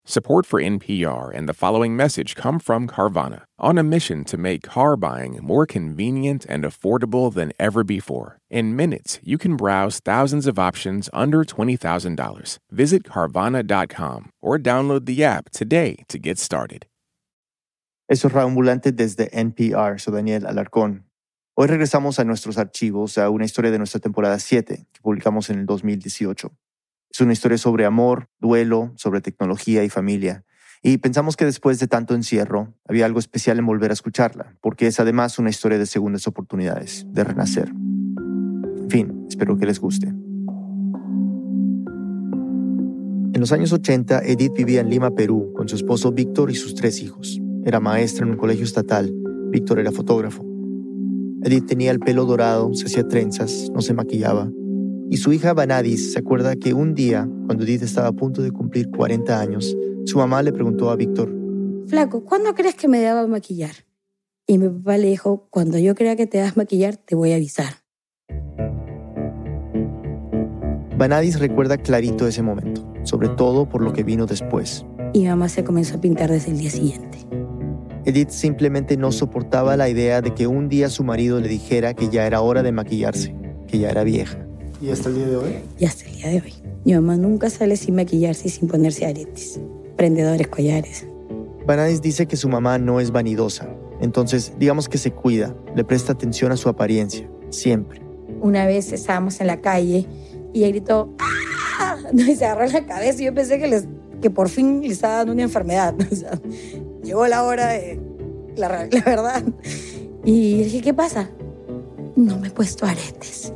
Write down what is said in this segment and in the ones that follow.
Support for NPR and the following message come from Carvana, on a mission to make car buying more convenient and affordable than ever before. In minutes, you can browse thousands of options under $20,000. Visit Carvana.com or download the app today to get started. Eso es Radio Ambulante desde NPR. Soy Daniel Alarcón. Hoy regresamos a nuestros archivos a una historia de nuestra temporada 7 que publicamos en el 2018. Es una historia sobre amor, duelo, sobre tecnología y familia. Y pensamos que después de tanto encierro, había algo especial en volver a escucharla, porque es además una historia de segundas oportunidades, de renacer. En fin, espero que les guste. En los años 80, Edith vivía en Lima, Perú, con su esposo Víctor y sus 3 hijos. Era maestra en un colegio estatal. Víctor era fotógrafo. Edith tenía el pelo dorado, se hacía trenzas, no se maquillaba. Y su hija Vanadis se acuerda que un día, cuando Edith estaba a punto de cumplir 40 años, su mamá le preguntó a Víctor: Flaco, ¿cuándo crees que me deba maquillar? Y mi papá le dijo: cuando yo crea que te das maquillar, te voy a avisar. Vanadis recuerda clarito ese momento, sobre todo por lo que vino después. Y mi mamá se comenzó a pintar desde el día siguiente. Edith simplemente no soportaba la idea de que un día su marido le dijera que ya era hora de maquillarse, que ya era vieja. ¿Y hasta el día de hoy? Y hasta el día de hoy. Mi mamá nunca sale sin maquillarse y sin ponerse aretes, prendedores, collares. Vanadis dice que su mamá no es vanidosa. Entonces, digamos que se cuida, le presta atención a su apariencia, siempre. Una vez estábamos en la calle y ella gritó ¡ah! Y se agarró la cabeza y yo pensé que por fin le estaba dando una enfermedad. O sea, llegó la hora de la verdad. Y dije: ¿qué pasa? No me he puesto aretes.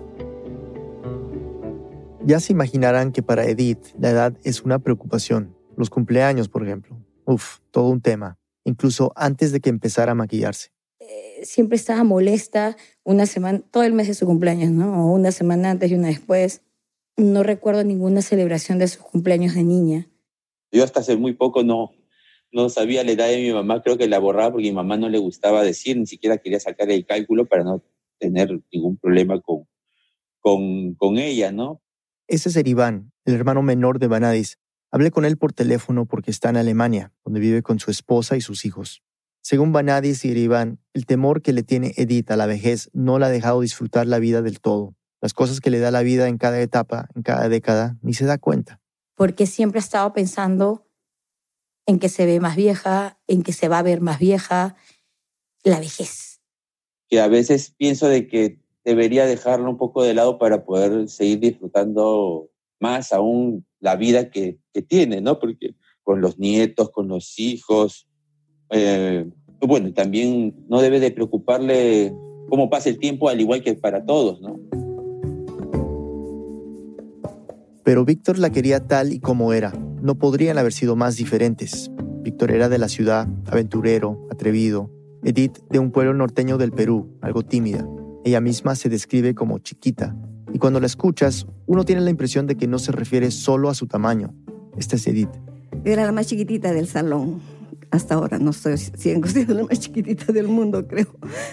Ya se imaginarán que para Edith la edad es una preocupación. Los cumpleaños, por ejemplo. Todo un tema. Incluso antes de que empezara a maquillarse. Siempre estaba molesta una semana, todo el mes de su cumpleaños, ¿no? O una semana antes y una después. No recuerdo ninguna celebración de sus cumpleaños de niña. Yo hasta hace muy poco no sabía la edad de mi mamá. Creo que la borraba porque a mi mamá no le gustaba decir, ni siquiera quería sacar el cálculo para no tener ningún problema con ella, ¿no? Ese es Erivan, el hermano menor de Vanadis. Hablé con él por teléfono porque está en Alemania, donde vive con su esposa y sus hijos. Según Vanadis y Erivan, el temor que le tiene Edith a la vejez no la ha dejado disfrutar la vida del todo. Las cosas que le da la vida en cada etapa, en cada década, ni se da cuenta. Porque siempre ha estado pensando en que se ve más vieja, en que se va a ver más vieja, la vejez. Que a veces pienso de que debería dejarlo un poco de lado para poder seguir disfrutando más aún la vida que tiene, ¿no? Porque con los nietos, con los hijos, bueno, también no debe de preocuparle cómo pasa el tiempo, al igual que para todos, ¿no? Pero Víctor la quería tal y como era. No podrían haber sido más diferentes. Víctor era de la ciudad, aventurero, atrevido. Edith de un pueblo norteño del Perú, algo tímida. Ella misma se describe como chiquita. Y cuando la escuchas, uno tiene la impresión de que no se refiere solo a su tamaño. Esta es Edith. Era la más chiquitita del salón. Hasta ahora no estoy siendo la más chiquitita del mundo, creo.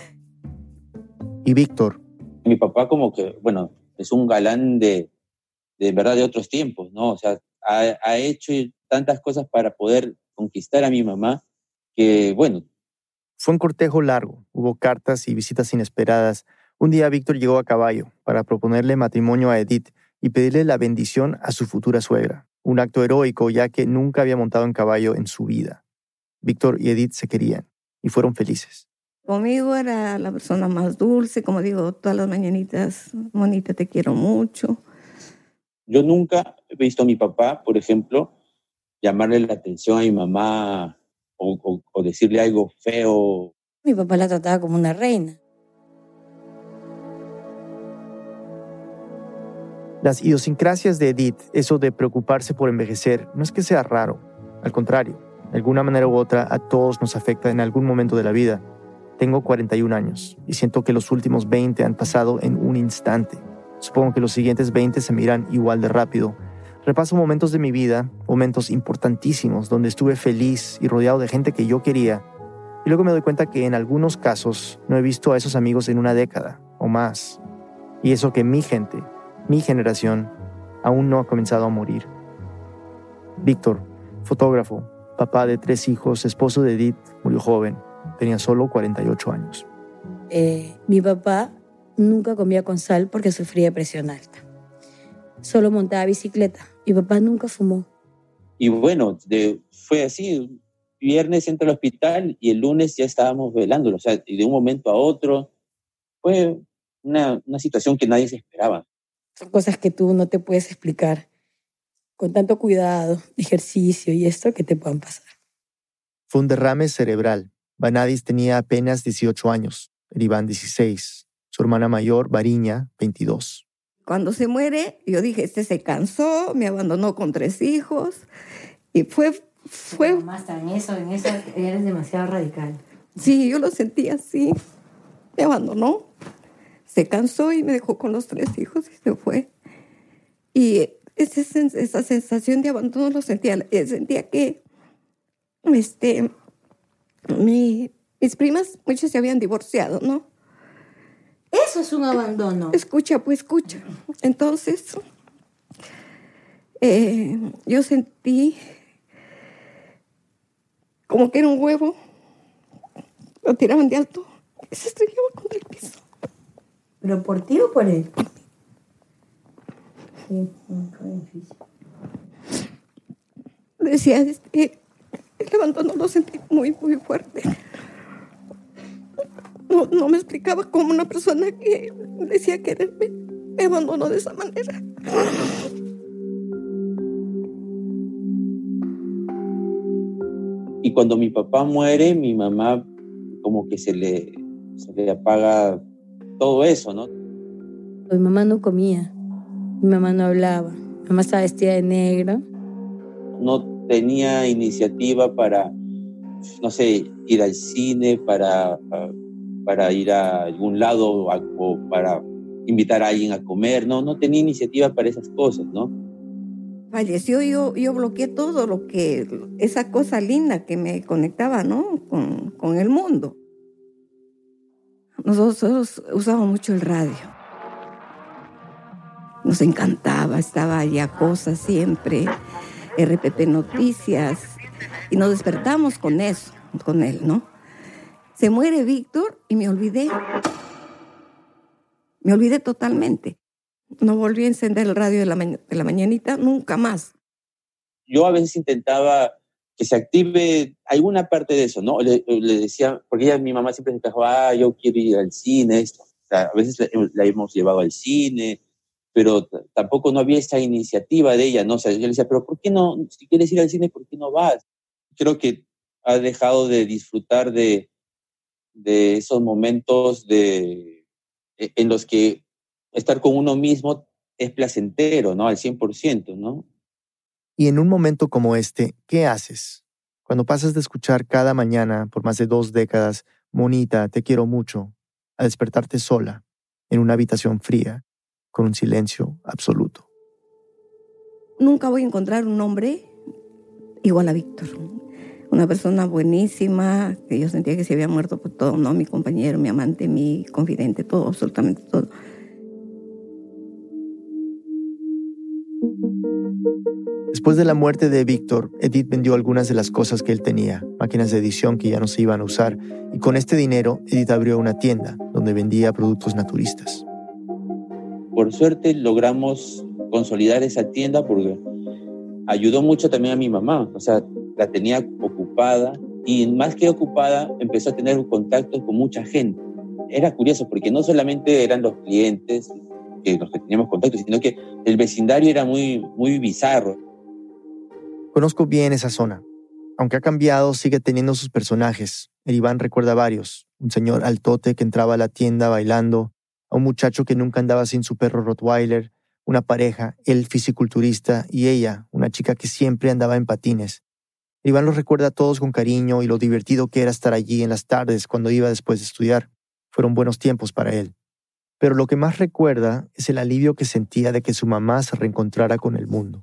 Y Víctor. Mi papá como que, bueno, es un galán de verdad de otros tiempos, ¿no? O sea, ha hecho tantas cosas para poder conquistar a mi mamá que, bueno. Fue un cortejo largo. Hubo cartas y visitas inesperadas. Un día Víctor llegó a caballo para proponerle matrimonio a Edith y pedirle la bendición a su futura suegra. Un acto heroico, ya que nunca había montado en caballo en su vida. Víctor y Edith se querían y fueron felices. Conmigo era la persona más dulce, como digo, todas las mañanitas: Monita, te quiero mucho. Yo nunca he visto a mi papá, por ejemplo, llamarle la atención a mi mamá o decirle algo feo. Mi papá la trataba como una reina. Las idiosincrasias de Edith, eso de preocuparse por envejecer, no es que sea raro. Al contrario, de alguna manera u otra, a todos nos afecta en algún momento de la vida. Tengo 41 años y siento que los últimos 20 han pasado en un instante. Supongo que los siguientes 20 se me irán igual de rápido. Repaso momentos de mi vida, momentos importantísimos, donde estuve feliz y rodeado de gente que yo quería. Y luego me doy cuenta que en algunos casos no he visto a esos amigos en una década o más. Y eso que mi gente, mi generación, aún no ha comenzado a morir. Víctor Fotógrafo, papá de 3 hijos, esposo de Edith, murió joven. Tenía solo 48 años. Mi papá nunca comía con sal porque sufría de presión alta. Solo montaba bicicleta. Mi papá nunca fumó. Y bueno, fue así. Viernes entra al hospital y el lunes ya estábamos velándolo. O sea, y de un momento a otro fue una situación que nadie se esperaba. Son cosas que tú no te puedes explicar con tanto cuidado, ejercicio y esto que te puedan pasar. Fue un derrame cerebral. Vanadis tenía apenas 18 años, Iván 16, su hermana mayor, Variña, 22. Cuando se muere, yo dije, se cansó, me abandonó con 3 hijos y fue... Mamá, hasta en eso eres demasiado radical. Sí, yo lo sentí así. Me abandonó, se cansó y me dejó con los 3 hijos y se fue. Y esa sensación de abandono lo sentía. Sentía que mis primas, muchas se habían divorciado, ¿no? Eso es un abandono. Escucha. Entonces, yo sentí como que era un huevo. Lo tiraban de alto y se estrellaba contra el piso. ¿Pero por ti o por él? Sí, fue difícil. Decía, el abandono lo sentí muy, muy fuerte. No me explicaba cómo una persona que decía quererme me abandonó de esa manera. Y cuando mi papá muere, mi mamá como que se le apaga todo eso, ¿no? Mi mamá no comía, mi mamá no hablaba, mi mamá estaba vestida de negro. No tenía iniciativa para, no sé, ir al cine, para ir a algún lado o para invitar a alguien a comer, no tenía iniciativa para esas cosas, ¿no? Falleció, yo bloqueé todo esa cosa linda que me conectaba, ¿no? Con el mundo. Nosotros usábamos mucho el radio. Nos encantaba, estaba allá cosas siempre, RPP Noticias, y nos despertamos con eso, con él, ¿no? Se muere Víctor y me olvidé. Me olvidé totalmente. No volví a encender el radio de la mañanita nunca más. Yo a veces intentaba que se active alguna parte de eso, ¿no? Le decía, porque mi mamá siempre se quejaba, yo quiero ir al cine, esto. O sea, a veces la hemos llevado al cine, pero tampoco no había esa iniciativa de ella, ¿no? O sea, yo le decía, pero ¿por qué no? Si quieres ir al cine, ¿por qué no vas? Creo que ha dejado de disfrutar de esos momentos en los que estar con uno mismo es placentero, ¿no? Al 100%, ¿no? Y en un momento como este, ¿qué haces? Cuando pasas de escuchar cada mañana por más de 2 décadas, Monita, te quiero mucho, a despertarte sola, en una habitación fría, con un silencio absoluto. Nunca voy a encontrar un hombre igual a Víctor. Una persona buenísima, que yo sentía que se había muerto por todo, ¿no? Mi compañero, mi amante, mi confidente, todo, absolutamente todo. Después de la muerte de Víctor, Edith vendió algunas de las cosas que él tenía, máquinas de edición que ya no se iban a usar, y con este dinero, Edith abrió una tienda donde vendía productos naturistas. Por suerte logramos consolidar esa tienda porque ayudó mucho también a mi mamá, o sea, la tenía ocupada y más que ocupada empezó a tener contactos con mucha gente. Era curioso porque no solamente eran los clientes los que teníamos contactos, sino que el vecindario era muy, muy bizarro. Conozco bien esa zona. Aunque ha cambiado, sigue teniendo sus personajes. El Iván recuerda varios. Un señor altote que entraba a la tienda bailando, a un muchacho que nunca andaba sin su perro Rottweiler, una pareja, él fisiculturista y ella, una chica que siempre andaba en patines. Iván los recuerda a todos con cariño y lo divertido que era estar allí en las tardes cuando iba después de estudiar. Fueron buenos tiempos para él. Pero lo que más recuerda es el alivio que sentía de que su mamá se reencontrara con el mundo.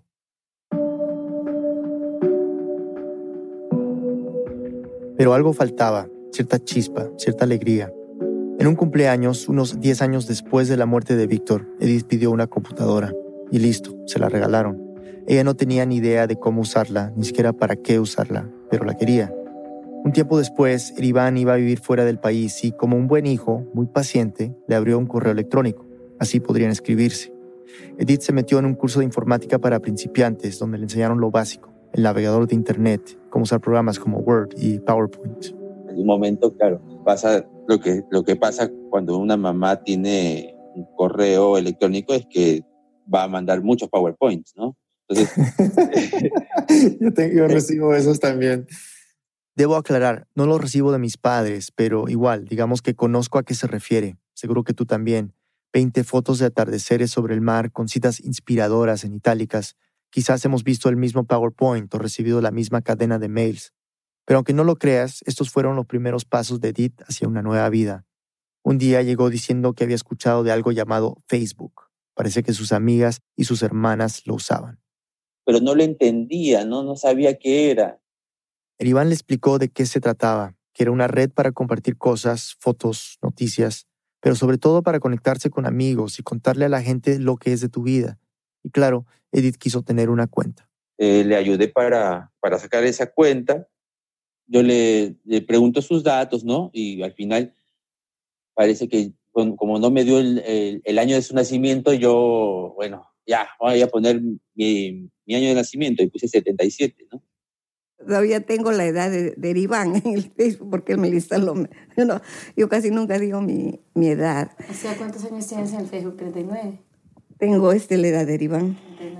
Pero algo faltaba, cierta chispa, cierta alegría. En un cumpleaños, unos 10 años después de la muerte de Víctor, Edith pidió una computadora. Y listo, se la regalaron. Ella no tenía ni idea de cómo usarla, ni siquiera para qué usarla, pero la quería. Un tiempo después, Erivan iba a vivir fuera del país y, como un buen hijo, muy paciente, le abrió un correo electrónico. Así podrían escribirse. Edith se metió en un curso de informática para principiantes, donde le enseñaron lo básico, el navegador de internet, cómo usar programas como Word y PowerPoint. En un momento, claro, pasa lo que pasa cuando una mamá tiene un correo electrónico, es que va a mandar muchos PowerPoints, ¿no? Entonces, yo recibo esos también. Debo aclarar, no los recibo de mis padres, pero igual, digamos que conozco a qué se refiere. Seguro que tú también. 20 fotos de atardeceres sobre el mar con citas inspiradoras en itálicas. Quizás hemos visto el mismo PowerPoint o recibido la misma cadena de mails. Pero aunque no lo creas, estos fueron los primeros pasos de Edith hacia una nueva vida. Un día llegó diciendo que había escuchado de algo llamado Facebook. Parece que sus amigas y sus hermanas lo usaban. Pero no lo entendía, no sabía qué era. Erivan le explicó de qué se trataba, que era una red para compartir cosas, fotos, noticias, pero sobre todo para conectarse con amigos y contarle a la gente lo que es de tu vida. Y claro, Edith quiso tener una cuenta. Le ayudé para sacar esa cuenta. Yo le pregunto sus datos, ¿no? Y al final parece que como no me dio el año de su nacimiento, yo, bueno, ya, voy a poner mi año de nacimiento y puse 77, ¿no? Todavía tengo la edad de Erivan en el Facebook porque él me lista yo casi nunca digo mi edad. O sea, ¿cuántos años tienes en el Facebook? 39. Tengo la edad de Erivan.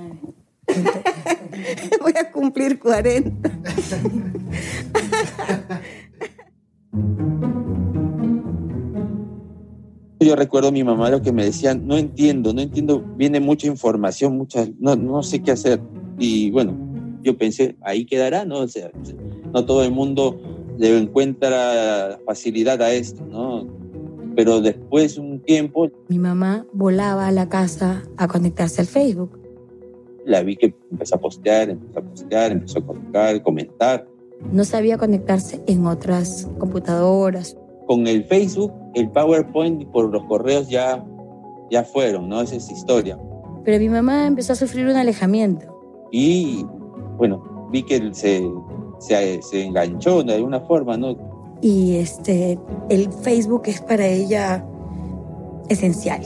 39. Voy a cumplir 40. Yo recuerdo a mi mamá lo que me decía, no entiendo, viene mucha información, no sé qué hacer. Y bueno, yo pensé, ahí quedará, ¿no? O sea, no todo el mundo le encuentra facilidad a esto, ¿no? Pero después de un tiempo... Mi mamá volaba a la casa a conectarse al Facebook. La vi que empezó a postear, empezó a colocar, comentar. No sabía conectarse en otras computadoras. Con el Facebook, el PowerPoint por los correos ya fueron, ¿no? Esa es historia. Pero mi mamá empezó a sufrir un alejamiento. Y, bueno, vi que se enganchó de alguna forma, ¿no? Y el Facebook es para ella esencial.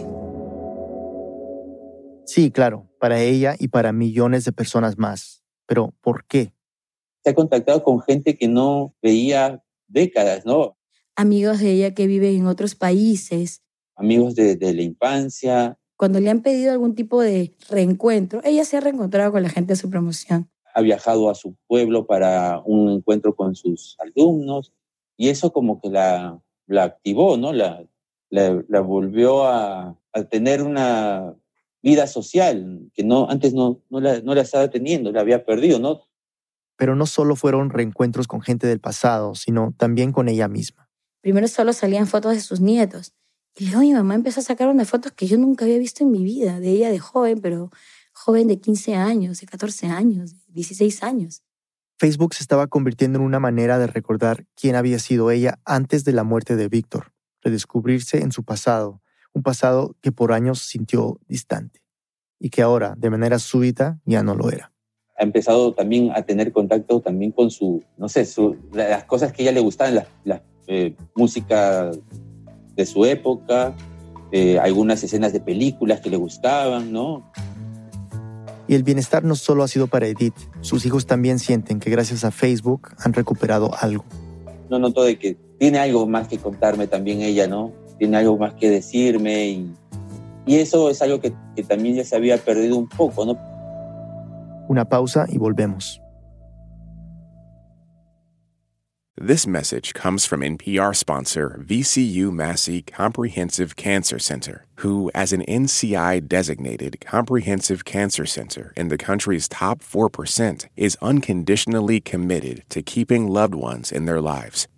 Sí, claro, para ella y para millones de personas más. Pero, ¿por qué? Se ha contactado con gente que no veía décadas, ¿no? Amigos de ella que viven en otros países. Amigos de la infancia. Cuando le han pedido algún tipo de reencuentro, ella se ha reencontrado con la gente de su promoción. Ha viajado a su pueblo para un encuentro con sus alumnos y eso como que la activó, ¿no? La volvió a tener una vida social que antes no la estaba teniendo, la había perdido, ¿no? Pero no solo fueron reencuentros con gente del pasado, sino también con ella misma. Primero solo salían fotos de sus nietos. Y luego mi mamá empezó a sacar unas fotos que yo nunca había visto en mi vida, de ella de joven, pero joven de 15 años, de 14 años, de 16 años. Facebook se estaba convirtiendo en una manera de recordar quién había sido ella antes de la muerte de Víctor, redescubrirse en su pasado, un pasado que por años sintió distante y que ahora, de manera súbita, ya no lo era. Ha empezado también a tener contacto también con las cosas que a ella le gustaban, la música de su época, algunas escenas de películas que le gustaban, ¿no? Y el bienestar no solo ha sido para Edith, sus hijos también sienten que gracias a Facebook han recuperado algo. No noto de que tiene algo más que contarme también ella, ¿no? Tiene algo más que decirme y eso es algo que también ya se había perdido un poco, ¿no? Una pausa y volvemos. This message comes from NPR sponsor VCU Massey Comprehensive Cancer Center, who, as an NCI-designated comprehensive cancer center in the country's top 4%, is unconditionally committed to keeping loved ones in their lives.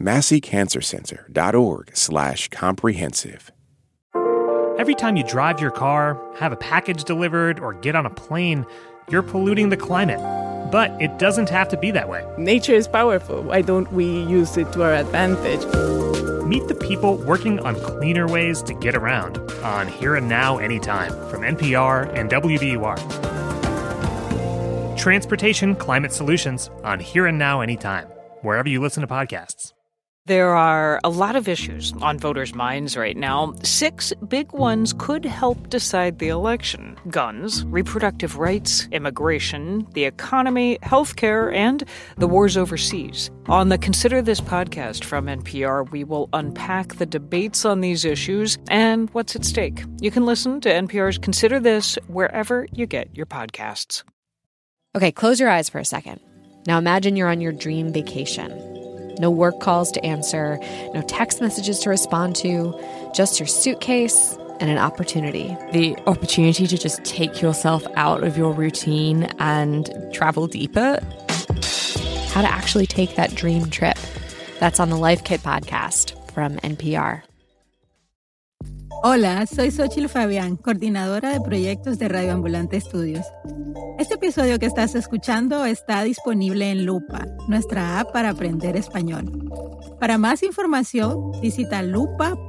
MasseyCancerCenter.org/comprehensive. Every time you drive your car, have a package delivered, or get on a plane, you're polluting the climate. But it doesn't have to be that way. Nature is powerful. Why don't we use it to our advantage? Meet the people working on cleaner ways to get around on Here and Now Anytime from NPR and WBUR. Transportation Climate Solutions on Here and Now Anytime, wherever you listen to podcasts. There are a lot of issues on voters' minds right now. 6 big ones could help decide the election: guns, reproductive rights, immigration, the economy, healthcare, and the wars overseas. On the Consider This podcast from NPR, we will unpack the debates on these issues and what's at stake. You can listen to NPR's Consider This wherever you get your podcasts. Okay, close your eyes for a second. Now imagine you're on your dream vacation. No work calls to answer, no text messages to respond to, just your suitcase and an opportunity. The opportunity to just take yourself out of your routine and travel deeper. How to actually take that dream trip. That's on the Life Kit podcast from NPR. Hola, soy Xochitl Fabián, coordinadora de proyectos de Radio Ambulante Estudios. Este episodio que estás escuchando está disponible en Lupa, nuestra app para aprender español. Para más información, visita lupa.app.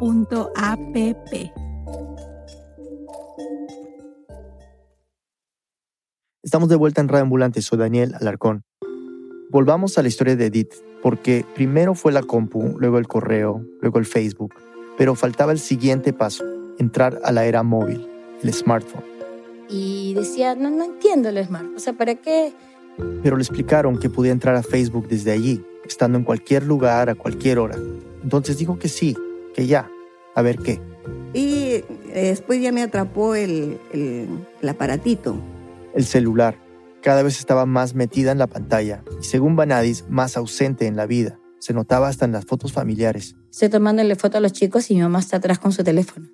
Estamos de vuelta en Radio Ambulante, soy Daniel Alarcón. Volvamos a la historia de Edith, porque primero fue la compu, luego el correo, luego el Facebook. Pero faltaba el siguiente paso, entrar a la era móvil, el smartphone. Y decía, no entiendo el smartphone, o sea, ¿para qué? Pero le explicaron que podía entrar a Facebook desde allí, estando en cualquier lugar, a cualquier hora. Entonces dijo que sí, que ya, a ver qué. Y después ya me atrapó el aparatito. El celular. Cada vez estaba más metida en la pantalla y, según Vanadis, más ausente en la vida. Se notaba hasta en las fotos familiares. Estoy tomándole foto a los chicos y mi mamá está atrás con su teléfono.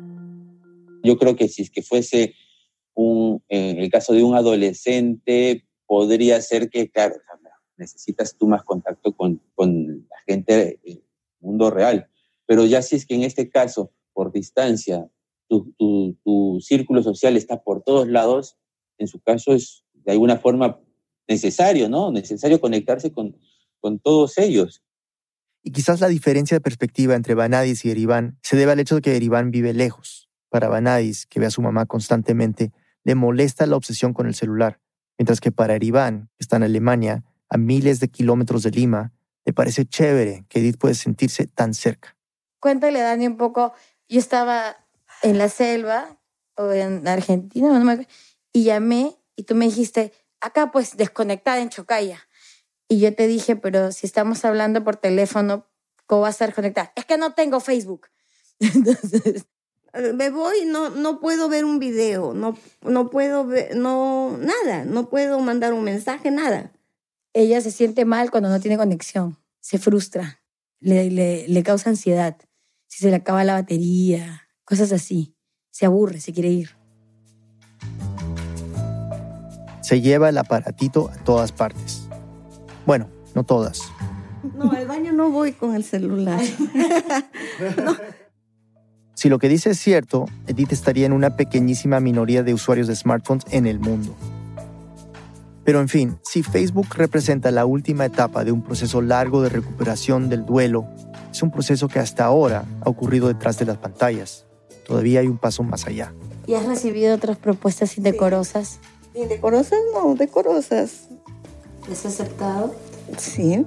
Yo creo que si es que fuese el caso de un adolescente, podría ser que, claro, necesitas tú más contacto con la gente en el mundo real. Pero ya si es que en este caso, por distancia, tu círculo social está por todos lados, en su caso es de alguna forma necesario, ¿no? Necesario conectarse con todos ellos. Y quizás la diferencia de perspectiva entre Vanadis y Erivan se debe al hecho de que Erivan vive lejos. Para Vanadis, que ve a su mamá constantemente, le molesta la obsesión con el celular, mientras que para Erivan, que está en Alemania, a miles de kilómetros de Lima, le parece chévere que Edith puede sentirse tan cerca. Cuéntale, Dani, un poco. Yo estaba en la selva, o en Argentina, no me acuerdo, y llamé, y tú me dijiste, acá pues desconectada en Chocaya. Y yo te dije, pero si estamos hablando por teléfono, ¿cómo vas a estar conectada? Es que no tengo Facebook. Entonces, me voy, no puedo ver un video, no puedo ver, nada, no puedo mandar un mensaje, nada. Ella se siente mal cuando no tiene conexión, se frustra, le causa ansiedad, si se le acaba la batería, cosas así, se aburre, se quiere ir. Se lleva el aparatito a todas partes. Bueno, no todas. No, al baño no voy con el celular. No. Si lo que dice es cierto, Edith estaría en una pequeñísima minoría de usuarios de smartphones en el mundo. Pero en fin, si Facebook representa la última etapa de un proceso largo de recuperación del duelo, es un proceso que hasta ahora ha ocurrido detrás de las pantallas. Todavía hay un paso más allá. ¿Y has recibido otras propuestas indecorosas? Sí. ¿Indecorosas? No, decorosas. ¿Les has aceptado? Sí.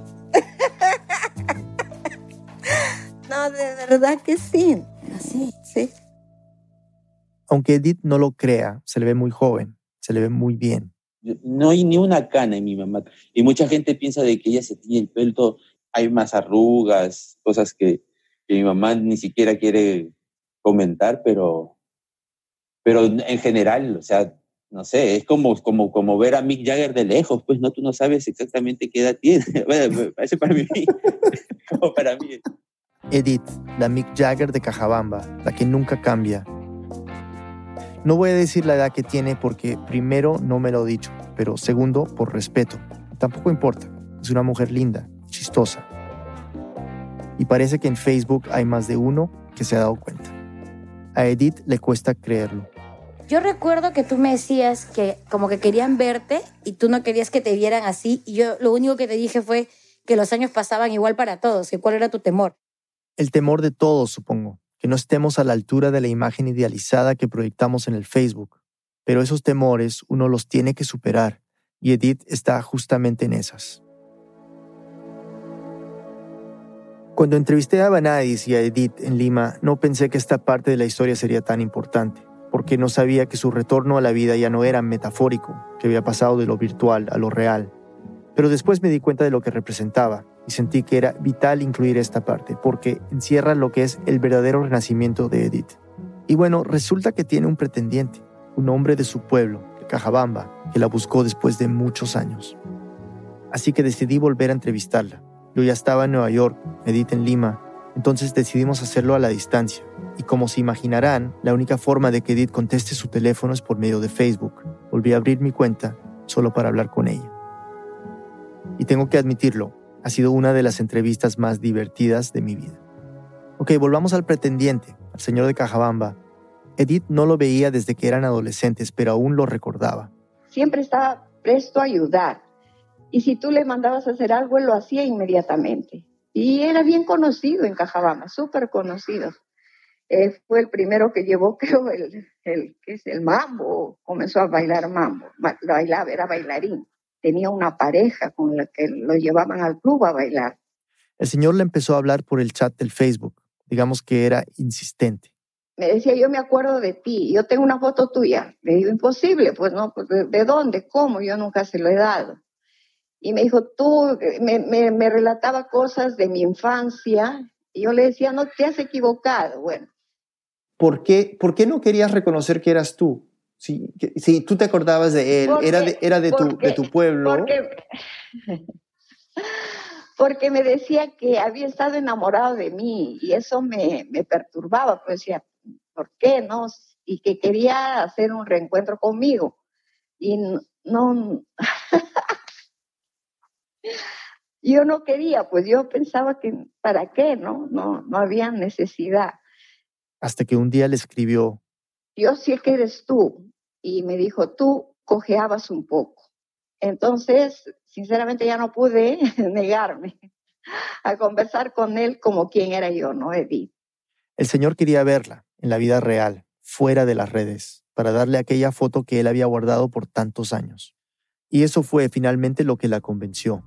No, de verdad que sí. ¿Así? Sí. Aunque Edith no lo crea, se le ve muy joven, se le ve muy bien. No hay ni una cana en mi mamá. Y mucha gente piensa de que ella se tiñe el pelo todo. Hay más arrugas, cosas que mi mamá ni siquiera quiere comentar, pero en general, o sea, no sé, es como ver a Mick Jagger de lejos, pues no, tú no sabes exactamente qué edad tiene. Bueno, parece para mí, como para mí. Edith, la Mick Jagger de Cajabamba, la que nunca cambia. No voy a decir la edad que tiene porque, primero, no me lo he dicho, pero segundo, por respeto. Tampoco importa, es una mujer linda, chistosa. Y parece que en Facebook hay más de uno que se ha dado cuenta. A Edith le cuesta creerlo. Yo recuerdo que tú me decías que como que querían verte y tú no querías que te vieran así, y yo lo único que te dije fue que los años pasaban igual para todos, y cuál era tu temor. El temor de todos, supongo, que no estemos a la altura de la imagen idealizada que proyectamos en el Facebook. Pero esos temores uno los tiene que superar y Edith está justamente en esas. Cuando entrevisté a Vanadis y a Edith en Lima, no pensé que esta parte de la historia sería tan importante, porque no sabía que su retorno a la vida ya no era metafórico, que había pasado de lo virtual a lo real. Pero después me di cuenta de lo que representaba y sentí que era vital incluir esta parte, porque encierra lo que es el verdadero renacimiento de Edith. Y bueno, resulta que tiene un pretendiente, un hombre de su pueblo, de Cajabamba, que la buscó después de muchos años. Así que decidí volver a entrevistarla. Yo ya estaba en Nueva York, Edith en Lima, entonces decidimos hacerlo a la distancia. Y como se imaginarán, la única forma de que Edith conteste su teléfono es por medio de Facebook. Volví a abrir mi cuenta solo para hablar con ella. Y tengo que admitirlo, ha sido una de las entrevistas más divertidas de mi vida. Ok, volvamos al pretendiente, al señor de Cajabamba. Edith no lo veía desde que eran adolescentes, pero aún lo recordaba. Siempre estaba presto a ayudar. Y si tú le mandabas a hacer algo, él lo hacía inmediatamente. Y era bien conocido en Cajabamba, súper conocido. Fue el primero que llevó, creo, el mambo. Comenzó a bailar mambo. Bailaba, era bailarín. Tenía una pareja con la que lo llevaban al club a bailar. El señor le empezó a hablar por el chat del Facebook. Digamos que era insistente. Me decía, yo me acuerdo de ti, yo tengo una foto tuya. Le digo, imposible, pues no, pues, ¿de dónde? ¿Cómo? Yo nunca se lo he dado. Y me dijo, tú, me relataba cosas de mi infancia, y yo le decía, no te has equivocado. Bueno. ¿Por qué no querías reconocer que eras tú? Si tú te acordabas de él, era de tu pueblo. Porque me decía que había estado enamorado de mí, y eso me perturbaba, pues decía, ¿por qué no? Y que quería hacer un reencuentro conmigo. Y no... Yo no quería, pues yo pensaba que ¿para qué? No había necesidad. Hasta que un día le escribió, yo sé que eres tú, y me dijo, tú cojeabas un poco. Entonces, sinceramente ya no pude negarme a conversar con él como quien era yo, ¿no, Edith? El señor quería verla en la vida real, fuera de las redes, para darle aquella foto que él había guardado por tantos años. Y eso fue finalmente lo que la convenció.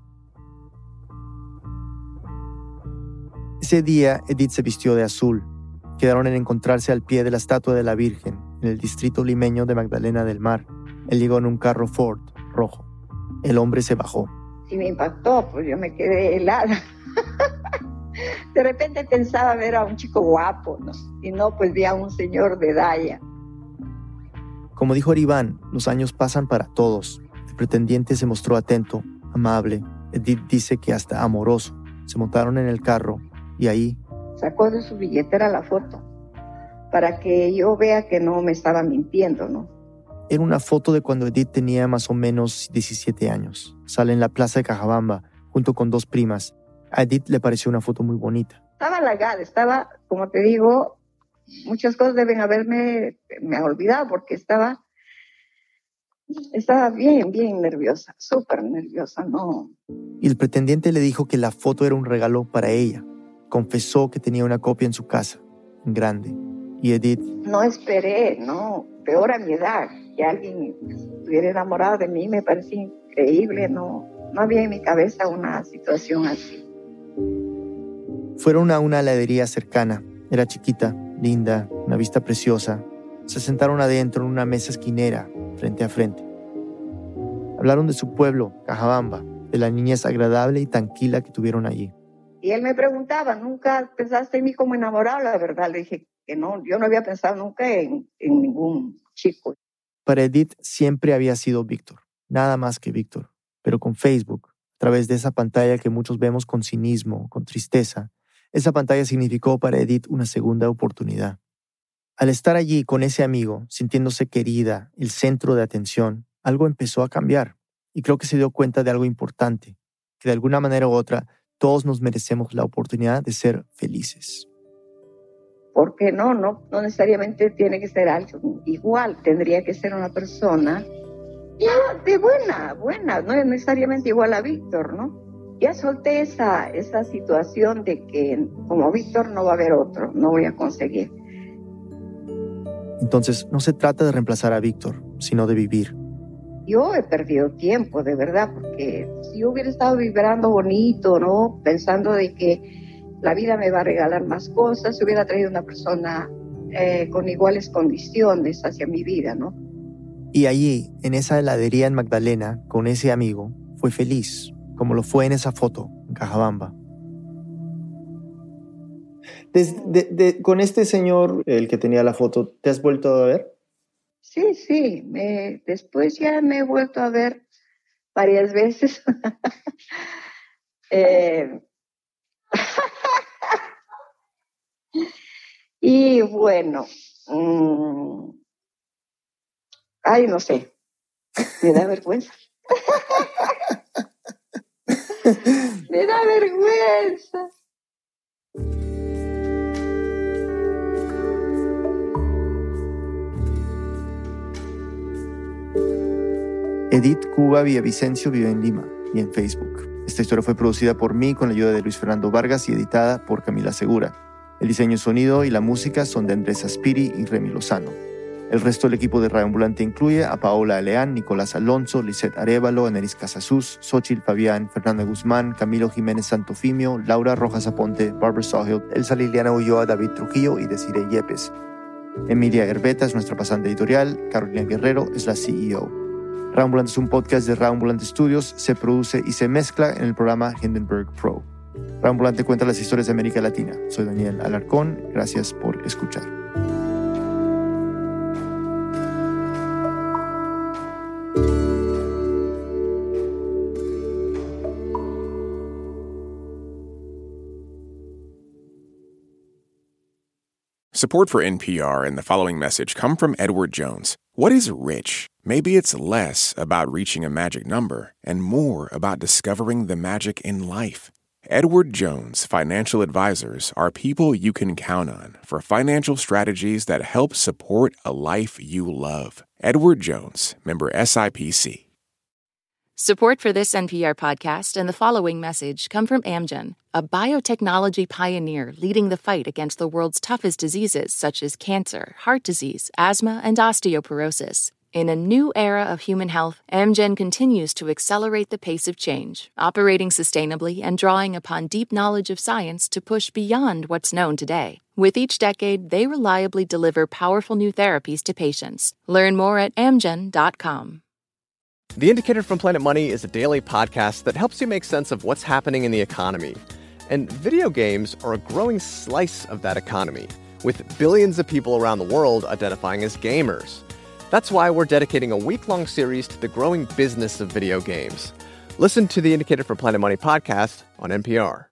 Ese día, Edith se vistió de azul. Quedaron en encontrarse al pie de la estatua de la Virgen, en el distrito limeño de Magdalena del Mar. Él llegó en un carro Ford rojo. El hombre se bajó. Y me impactó, pues yo me quedé helada. De repente pensaba ver a un chico guapo, ¿no? Y no, pues vi a un señor de Daya. Como dijo Aribán, los años pasan para todos. El pretendiente se mostró atento, amable. Edith dice que hasta amoroso. Se montaron en el carro y ahí... sacó de su billetera la foto para que yo vea que no me estaba mintiendo, ¿no? Era una foto de cuando Edith tenía más o menos 17 años. Sale en la plaza de Cajabamba, junto con dos primas. A Edith le pareció una foto muy bonita. Estaba halagada, estaba, como te digo, muchas cosas deben haberme olvidado porque estaba bien nerviosa, súper nerviosa, ¿no? Y el pretendiente le dijo que la foto era un regalo para ella. Confesó que tenía una copia en su casa, en grande. Y Edith... no esperé, no, peor a mi edad, que alguien estuviera enamorado de mí me parecía increíble, no había en mi cabeza una situación así. Fueron a una heladería cercana. Era chiquita, linda, una vista preciosa. Se sentaron adentro en una mesa esquinera, frente a frente. Hablaron de su pueblo, Cajabamba, de la niñez agradable y tranquila que tuvieron allí. Y él me preguntaba, ¿nunca pensaste en mí como enamorado? La verdad, le dije que no, yo no había pensado nunca en ningún chico. Para Edith siempre había sido Víctor, nada más que Víctor. Pero con Facebook, a través de esa pantalla que muchos vemos con cinismo, con tristeza, esa pantalla significó para Edith una segunda oportunidad. Al estar allí con ese amigo, sintiéndose querida, el centro de atención, algo empezó a cambiar. Y creo que se dio cuenta de algo importante, que de alguna manera u otra, todos nos merecemos la oportunidad de ser felices. Porque no necesariamente tiene que ser alguien igual, tendría que ser una persona ya de buena, no necesariamente igual a Víctor, ¿no? Ya solté esa situación de que como Víctor no va a haber otro, no voy a conseguir. Entonces, no se trata de reemplazar a Víctor, sino de vivir. yo he perdido tiempo, de verdad, porque si yo hubiera estado vibrando bonito, ¿no? Pensando de que la vida me va a regalar más cosas, si hubiera traído una persona con iguales condiciones hacia mi vida, ¿no? Y allí, en esa heladería en Magdalena, con ese amigo, fue feliz, como lo fue en esa foto, en Cajabamba. Con este señor, el que tenía la foto, ¿te has vuelto a ver? Sí, después ya me he vuelto a ver varias veces. Y bueno, ay, no sé, me da vergüenza. Me da vergüenza. Edith Cuba Villavicencio vive en Lima y en Facebook. Esta historia fue producida por mí con la ayuda de Luis Fernando Vargas y editada por Camila Segura. El diseño, sonido y la música son de Andrés Aspiri y Remy Lozano. El resto del equipo de Radio Ambulante incluye a Paola Aleán, Nicolás Alonso, Lisette Arévalo, Anelis Casasus, Xochitl Fabián, Fernanda Guzmán, Camilo Jiménez Santofimio, Laura Rojas Aponte, Barbara Sawhill, Elsa Liliana Ulloa, David Trujillo y Desiree Yepes. Emilia Herbeta es nuestra pasante editorial, Carolina Guerrero es la CEO. Radio Ambulante es un podcast de Radio Ambulante Studios, se produce y se mezcla en el programa Hindenburg Pro. Radio Ambulante cuenta las historias de América Latina. Soy Daniel Alarcón, gracias por escuchar. Support for NPR and the following message come from Edward Jones. What is rich? Maybe it's less about reaching a magic number and more about discovering the magic in life. Edward Jones Financial Advisors are people you can count on for financial strategies that help support a life you love. Edward Jones, member SIPC. Support for this NPR podcast and the following message come from Amgen, a biotechnology pioneer leading the fight against the world's toughest diseases such as cancer, heart disease, asthma, and osteoporosis. In a new era of human health, Amgen continues to accelerate the pace of change, operating sustainably and drawing upon deep knowledge of science to push beyond what's known today. With each decade, they reliably deliver powerful new therapies to patients. Learn more at amgen.com. The Indicator from Planet Money is a daily podcast that helps you make sense of what's happening in the economy. And video games are a growing slice of that economy, with billions of people around the world identifying as gamers. That's why we're dedicating a week-long series to the growing business of video games. Listen to the Indicator from Planet Money podcast on NPR.